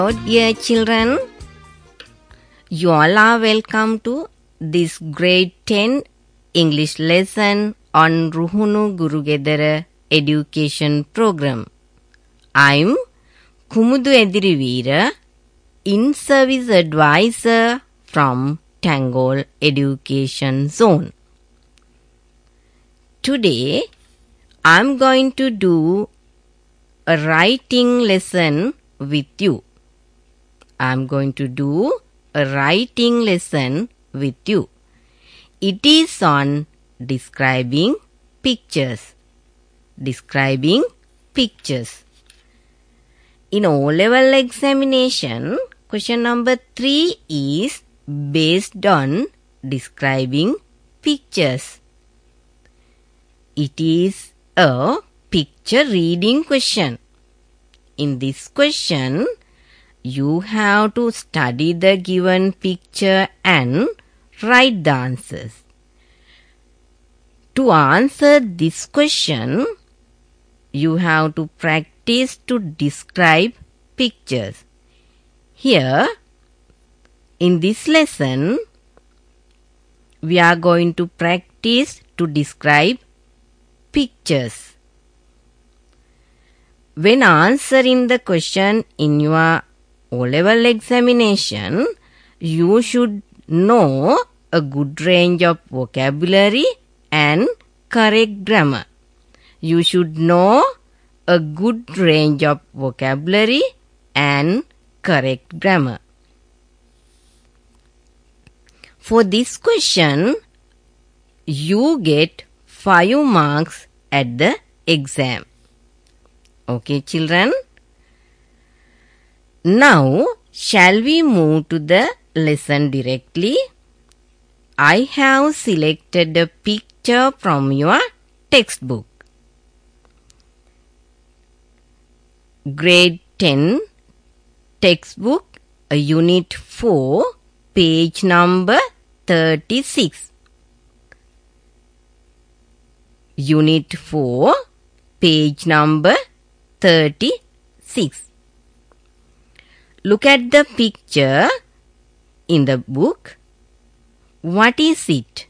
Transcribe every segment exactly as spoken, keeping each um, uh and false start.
Hello dear children, you all are welcome to this grade ten English lesson on Ruhunu Gurugedara education program. I'm Kumudu Ediriveera, in-service advisor from Tangol Education Zone. Today, I'm going to do a writing lesson with you. I'm going to do a writing lesson with you. It is on describing pictures. Describing pictures. In O-level examination, question number three is based on describing pictures. It is a picture reading question. In this question, you have to study the given picture and write the answers. To answer this question, you have to practice to describe pictures. Here, in this lesson, we are going to practice to describe pictures. When answering the question in your O-level examination, you should know a good range of vocabulary and correct grammar. You should know a good range of vocabulary and correct grammar. For this question, you get five marks at the exam. Okay, children? Now, shall we move to the lesson directly? I have selected a picture from your textbook. Grade ten textbook, Unit four, page number thirty-six. Unit four, page number thirty-six. Look at the picture in the book. What is it?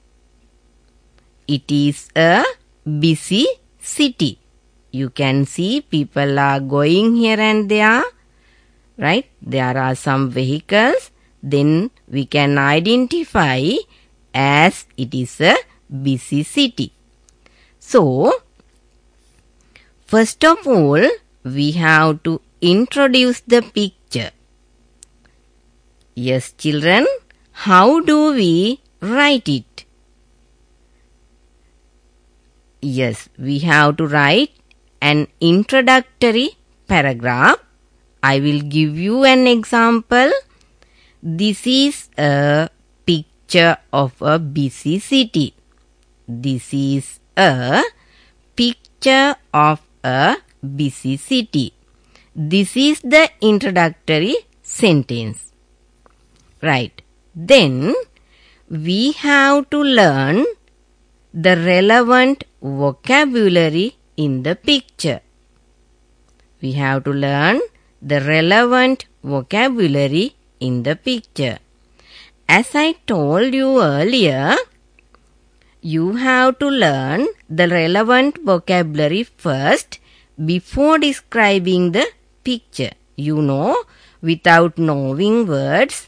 It is a busy city. You can see people are going here and there, right? There are some vehicles. Then we can identify as it is a busy city. So, first of all, we have to introduce the picture. Yes, children, how do we write it? Yes, we have to write an introductory paragraph. I will give you an example. This is a picture of a busy city. This is a picture of a busy city. This is the introductory sentence. Right. Then, we have to learn the relevant vocabulary in the picture. We have to learn the relevant vocabulary in the picture. As I told you earlier, you have to learn the relevant vocabulary first before describing the picture. You know, without knowing words,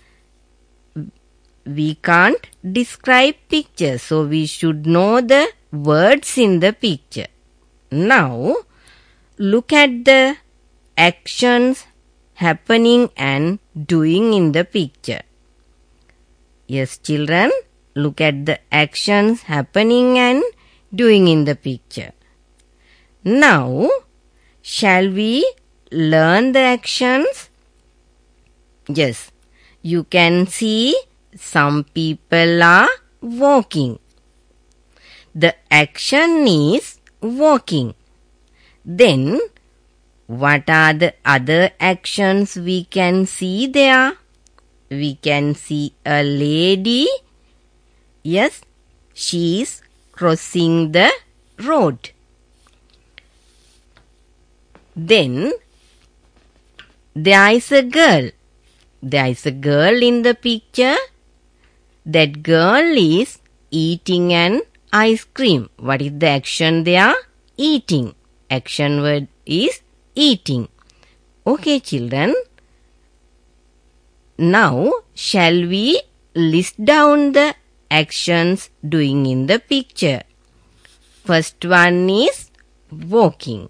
we can't describe pictures. So, we should know the words in the picture. Now, look at the actions happening and doing in the picture. Yes, children, look at the actions happening and doing in the picture. Now, shall we learn the actions? Yes, you can see some people are walking. The action is walking. Then, what are the other actions we can see there? We can see a lady. Yes, she is crossing the road. Then, there is a girl. There is a girl in the picture. That girl is eating an ice cream. What is the action there? Eating. Action word is eating. Okay, children. Now, shall we list down the actions doing in the picture? First one is walking.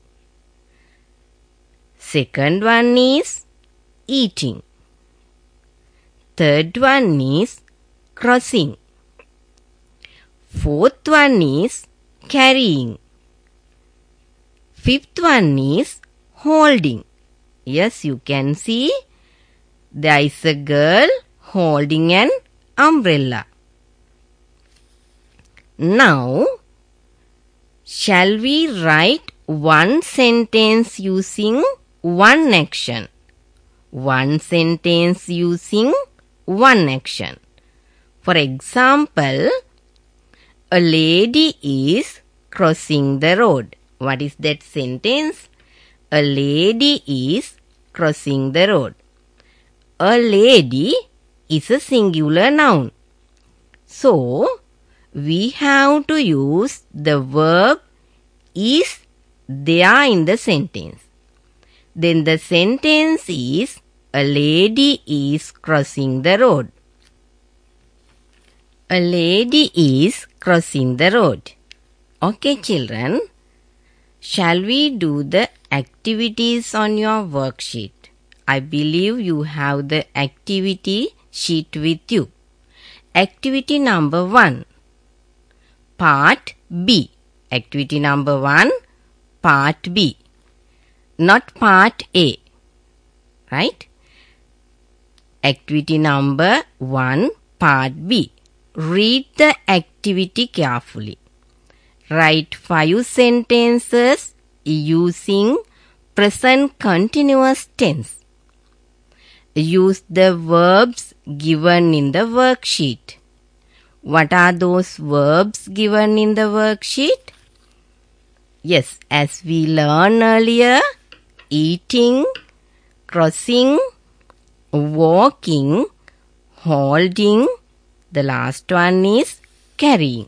Second one is eating. Third one is crossing. Fourth one is carrying. Fifth one is holding. Yes, you can see there is a girl holding an umbrella. Now, shall we write one sentence using one action? One sentence using one action. For example, a lady is crossing the road. What is that sentence? A lady is crossing the road. A lady is a singular noun. So, we have to use the verb is there in the sentence. Then the sentence is, a lady is crossing the road. A lady is crossing the road. Okay, children. Shall we do the activities on your worksheet? I believe you have the activity sheet with you. Activity number one. Part B. Activity number one. Part B. Not part A. Right? Activity number one. Part B. Read the activity carefully. Write five sentences using present continuous tense. Use the verbs given in the worksheet. What are those verbs given in the worksheet? Yes, as we learned earlier, eating, crossing, walking, holding. The last one is carrying.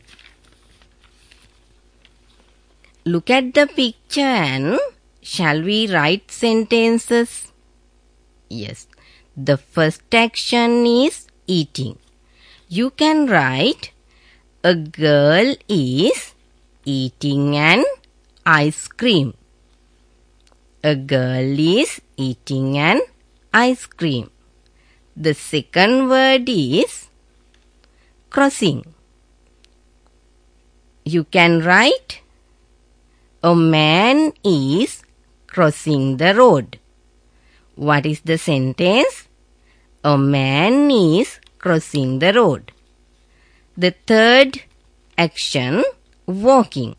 Look at the picture and shall we write sentences? Yes. The first action is eating. You can write, a girl is eating an ice cream. A girl is eating an ice cream. The second word is crossing. You can write, a man is crossing the road. What is the sentence? A man is crossing the road. The third action, walking.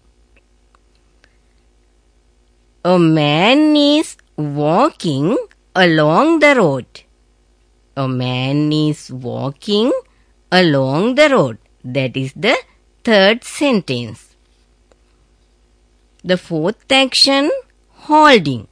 A man is walking along the road. A man is walking along the road. That is the third sentence. The fourth action, holding.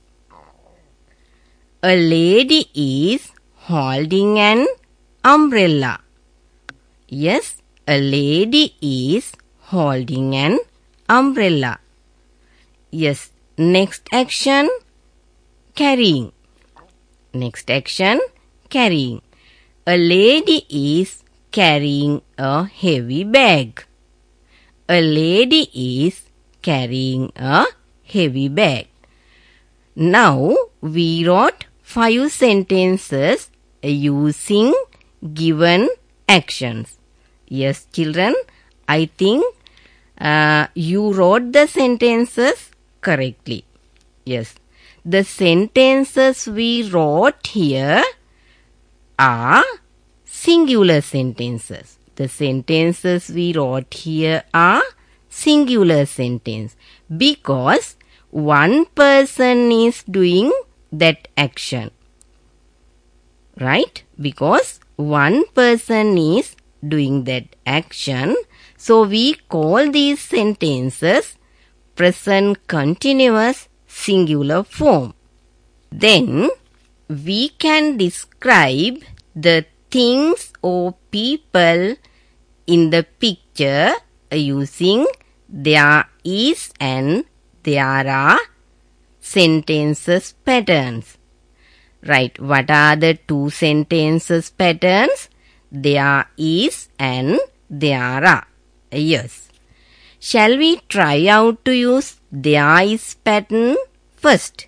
A lady is holding an umbrella. Yes, a lady is holding an umbrella. Yes, next action, carrying. Next action, carrying. A lady is carrying a heavy bag. A lady is carrying a heavy bag. Now we wrote five sentences using given actions. Yes, children, I think uh, you wrote the sentences correctly. Yes, the sentences we wrote here are singular sentences. The sentences we wrote here are singular sentence because one person is doing that action. Right? Because one person is doing that action. So we call these sentences present continuous singular form. Then we can describe the things or people in the picture using there is and there are sentences patterns. Right, what are the two sentences patterns? There is and there are. Yes. Shall we try out to use there is pattern first?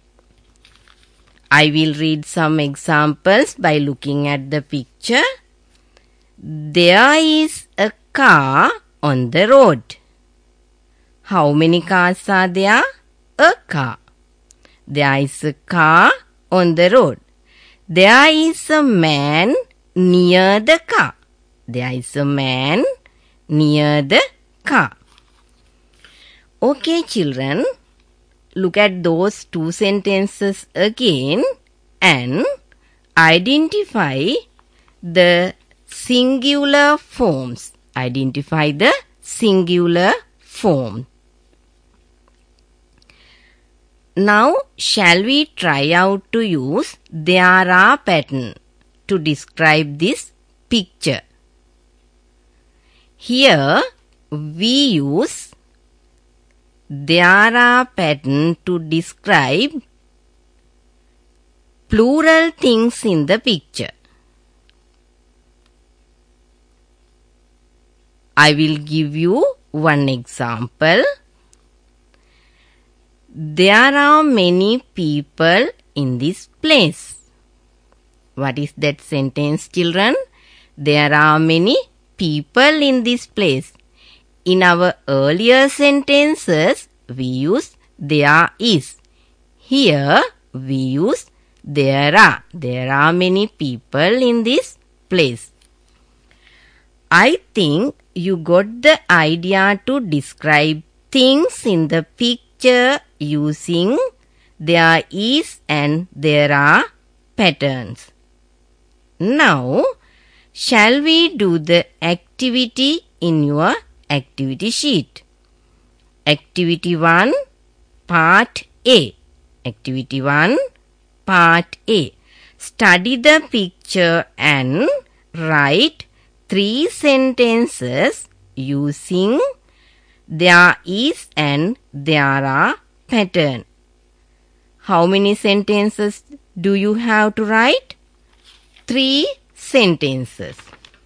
I will read some examples by looking at the picture. There is a car on the road. How many cars are there? A car. There is a car on the road. There is a man near the car. There is a man near the car. Okay, children, look at those two sentences again and identify the singular forms. Identify the singular form. Now, shall we try out to use there are pattern to describe this picture? Here, we use there are pattern to describe plural things in the picture. I will give you one example. There are many people in this place. What is that sentence, children? There are many people in this place. In our earlier sentences, we use there is. Here, we use there are. There are many people in this place. I think you got the idea to describe things in the picture using there is and there are patterns. Now, shall we do the activity in your activity sheet? Activity one, Part A. Activity one, Part A. Study the picture and write three sentences using there is and there are pattern. How many sentences do you have to write? Three sentences.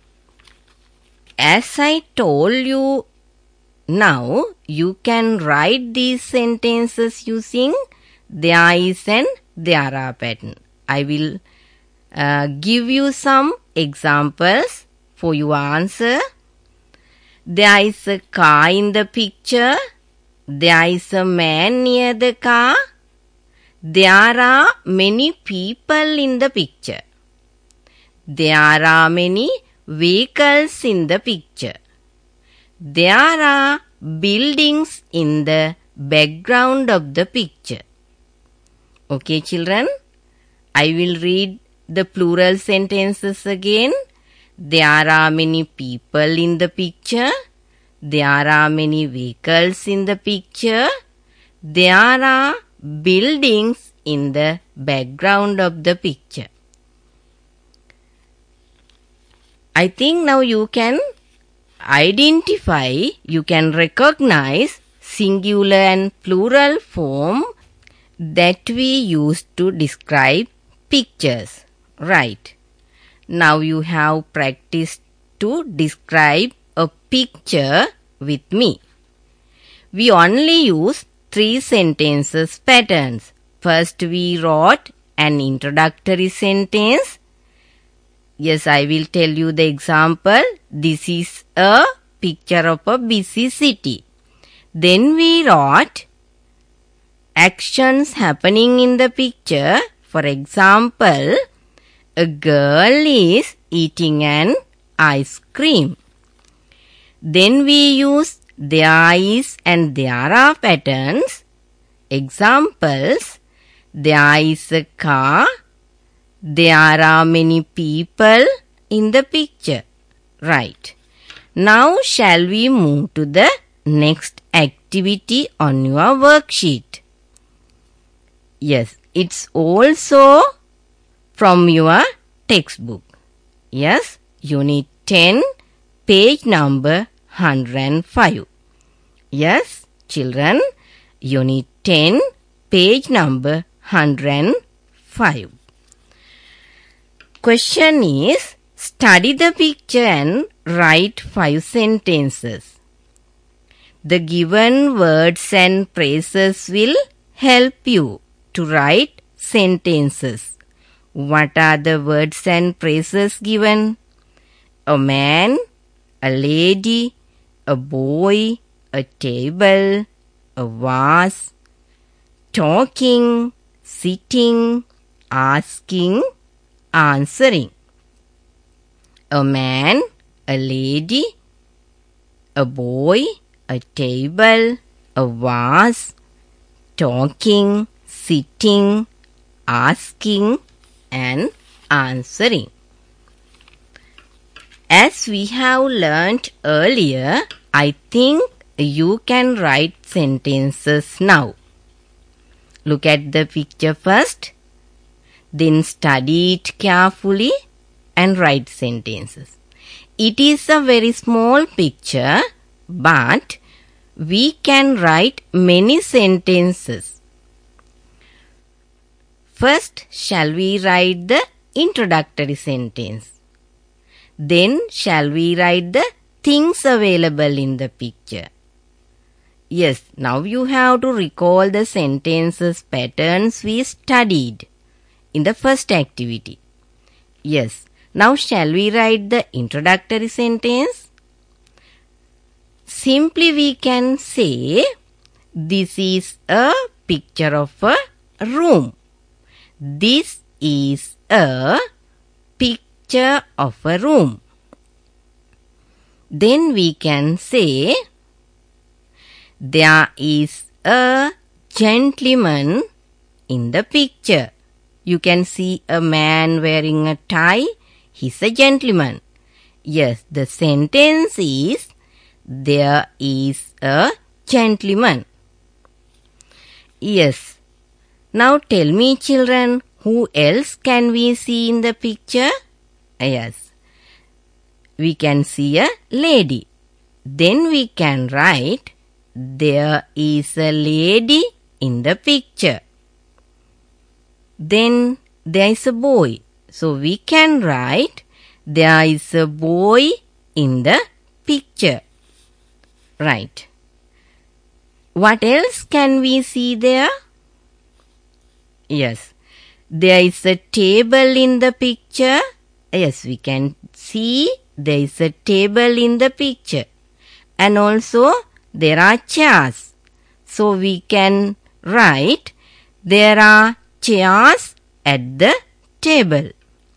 As I told you, now you can write these sentences using there is and there are pattern. I will uh, give you some examples for your answer. There is a car in the picture. There is a man near the car. There are many people in the picture. There are many vehicles in the picture. There are buildings in the background of the picture. Okay, children, I will read the plural sentences again. There are many people in the picture. There are many vehicles in the picture. There are buildings in the background of the picture. I think now you can identify, you can recognize singular and plural form that we use to describe pictures. Right. Now you have practiced to describe a picture with me. We only use three sentences patterns. First we wrote an introductory sentence. Yes, I will tell you the example. This is a picture of a busy city. Then we wrote actions happening in the picture. For example, a girl is eating an ice cream. Then we use there is and there are patterns. Examples, there is a car. There are many people in the picture. Right. Now shall we move to the next activity on your worksheet? Yes, it's also from your textbook. Yes, Unit ten, page number one hundred five. Yes, children, Unit ten, page number one hundred five. Question is, study the picture and write five sentences. The given words and phrases will help you to write sentences. What are the words and phrases given? A man, a lady, a boy, a table, a vase, talking, sitting, asking, answering. A man, a lady, a boy, a table, a vase, talking, sitting, asking, and answering. As we have learnt earlier, I think you can write sentences now. Look at the picture first, then study it carefully and write sentences. It is a very small picture, but we can write many sentences. First, shall we write the introductory sentence? Then, shall we write the things available in the picture? Yes, now you have to recall the sentences patterns we studied in the first activity. Yes, now shall we write the introductory sentence? Simply we can say, this is a picture of a room. This is a picture of a room. Then we can say, there is a gentleman in the picture. You can see a man wearing a tie. He's a gentleman. Yes, the sentence is, there is a gentleman. Yes. Now tell me, children, who else can we see in the picture? Yes. We can see a lady. Then we can write, there is a lady in the picture. Then there is a boy. So we can write, there is a boy in the picture. Right. What else can we see there? Yes. There is a table in the picture. Yes, we can see there is a table in the picture. And also there are chairs. So we can write, there are chairs at the table.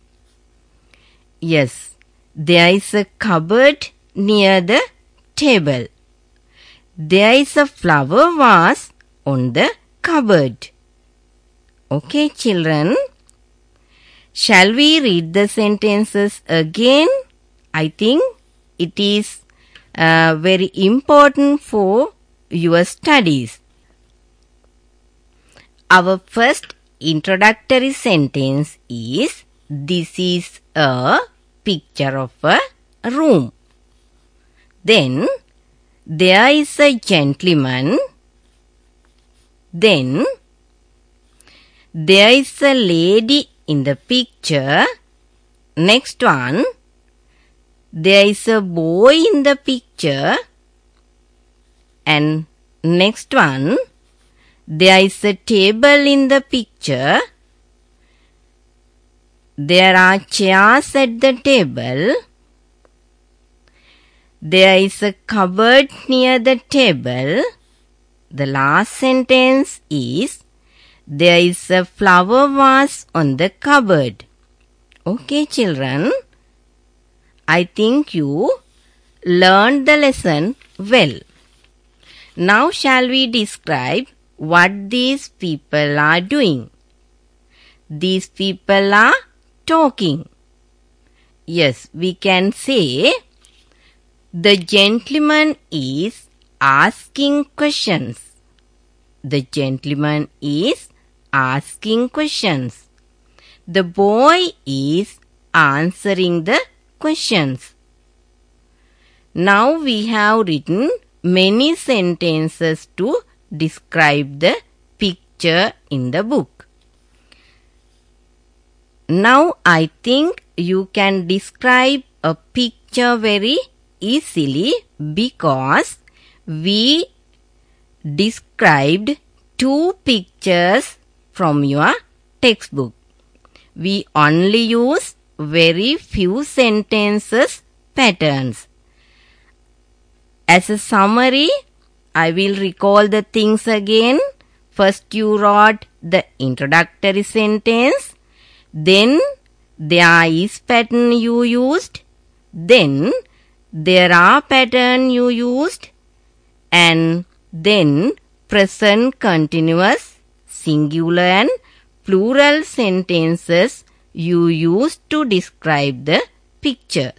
Yes, there is a cupboard near the table. There is a flower vase on the cupboard. Okay, children. Shall we read the sentences again? I think it is uh, very important for your studies. Our first introductory sentence is, this is a picture of a room. Then, there is a gentleman. Then, there is a lady in the picture. Next one, there is a boy in the picture. And next one, there is a table in the picture. There are chairs at the table. There is a cupboard near the table. The last sentence is, there is a flower vase on the cupboard. Okay, children. I think you learned the lesson well. Now shall we describe what these people are doing? These people are talking. Yes, we can say, the gentleman is asking questions. The gentleman is asking questions. The boy is answering the questions. Now we have written many sentences to describe the picture in the book. Now I think you can describe a picture very easily because we described two pictures from your textbook. We only use very few sentences patterns. As a summary, I will recall the things again. First you wrote the introductory sentence. Then there is pattern you used. Then there are pattern you used. And then present continuous, singular and plural sentences you used to describe the picture.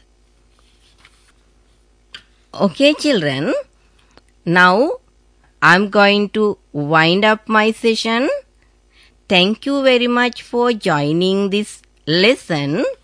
Okay, children. Now I'm going to wind up my session. Thank you very much for joining this lesson.